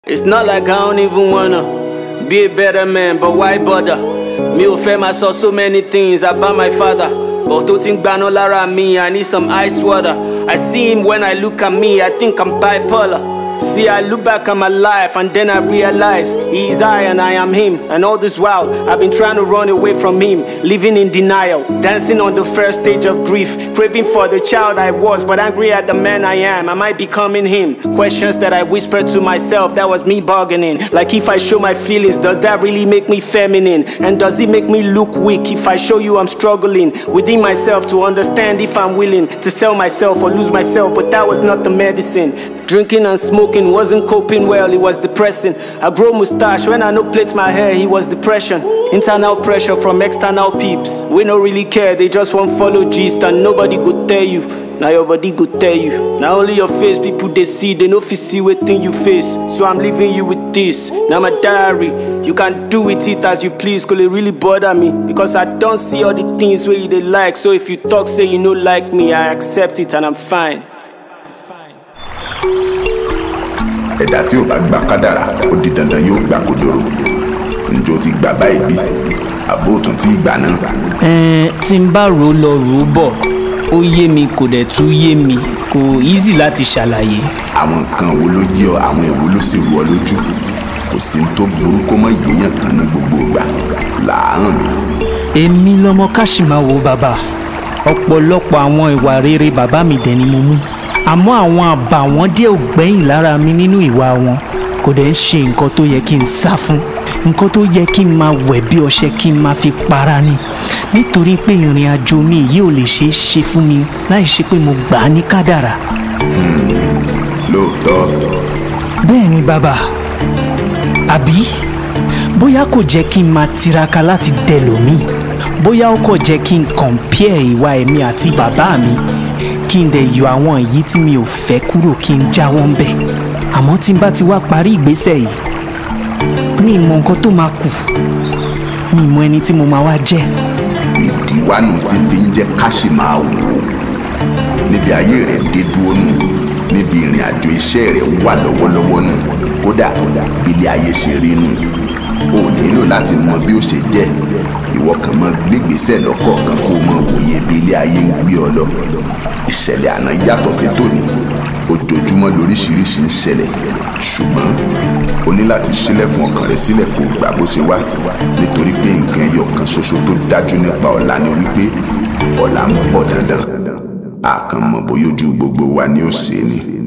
It's not like I don't even wanna be a better man, but why bother? Me ò fẹ́ máa sọ so many things about my father, but tó ti ń gbaná lára mi, I need some ice water. I see him when I look at me, I think I'm bipolar. See, I look back at my life and then I realize he is I and I am him. And all this while, I've been trying to run away from him, living in denial, dancing on the first stage of grief, craving for the child I was, but angry at the man I am. Am I becoming him? Questions that I whispered to myself, that was me bargaining. Like, if I show my feelings, does that really make me feminine? And does it make me look weak if I show you I'm struggling within myself to understand if I'm willing to sell myself or lose myself? But that was not the medicine. Drinking and smoking wasn't coping well, it was depressing. I grow mustache when I no plait my hair, it was depression. Internal pressure from external peeps. We don't really care, they just won't follow gist and nobody could tell you. Now your body could tell you. Now only your face people they see, they no fit see wetin you face. So I'm leaving you with this. Now my diary, you can do with it as you please, cause it really bother me. Because I don't see all the things where you they like. So if you talk say you no like me, I accept it and I'm fine. Ẹ̀dá tí ò bá gba kádàrá ó di dandan yóò gbà kodoro. Ǹjọ́ ti gbà báyìí bí àbó tún ti gbà náà. Tí n bá rò lọ rò bọ̀ ó yé mi kò dẹ̀ tún yé mi kò easy láti ṣàlàyé. Àwọn nǹkan wo ló yé ọ, àwọn èwo ló sì rú ọ lójú? Kò sí ní tó burú kó mọ yéèyàn kan ní gbogbo ìgbà làárọ̀ mi. Èmi lọmọ Káṣímáwo bàbá, ọ̀pọ̀lọpọ̀ àwọn ìwà rere bàbá mi dẹ̀ ni mo mú. Àmọ́ àwọn àbàwọ́n díẹ̀ ò gbẹ́yìn lára mi nínú ìwà wọn, kò dẹ̀ ń ṣe nǹkan tó yẹ kí n sá fún, nǹkan tó yẹ kí n máa wẹ̀ bí ọṣẹ kí n máa fi para ni, nítorí pé ìrìn àjò mi yìí ò lè ṣeé ṣe fún mi láì ṣe pé mo gbà á ní kádàrá. Lóòótọ́. Bẹ́ẹ̀ ni bàbá, àbí bóyá kò jẹ́ kí n máa tiraka láti dẹlòmíì, bóyá ó kò jẹ́ kí n compare ìwà èmi àti bàbá mi, kí n dẹ̀ yọ àwọn èyí tí mi ò fẹ́ kúrò kí n jáwọ́ ń bẹ̀. Àmọ́ tí n bá ti wá parí ìgbésẹ̀ yìí, mi mọ nǹkan tó máa kù, mi mọ ẹni tí mo máa wá jẹ́. Ìdíwánu ti fi ń jẹ́ Káṣímáwo níbi ayé rẹ̀ dé dúró nù, níbi ìrìn àjò iṣẹ́ rẹ̀ wà lọ́wọ́lọ́wọ́ nù, kódà bí ilé ayé ṣe rí nù. O nílò láti mọ bí ó ṣe jẹ́, ìwọ kàn mọ gbégbèsè lọ́kọ̀ọ̀kan kó o mọ wòye bí ilé ayé ń gbé ọ lọ. Ìṣẹ̀lẹ̀ àná yàtọ̀ sí tòní, ojoojúmọ́ lóríṣiríṣi ń ṣẹlẹ̀, ṣùgbọ́n o ní láti ṣílẹ̀kùn ọkàn rẹ sílẹ̀ kó gbà bó ṣe wá, nítorí pé nǹkan ẹyọ kan ṣoṣo tó dájú nípa ọ̀la ni wípé ọ̀la ń bọ̀ dandan. A kàn mọ̀ bóyá ojú gbogbo wa ni ó ṣe ni.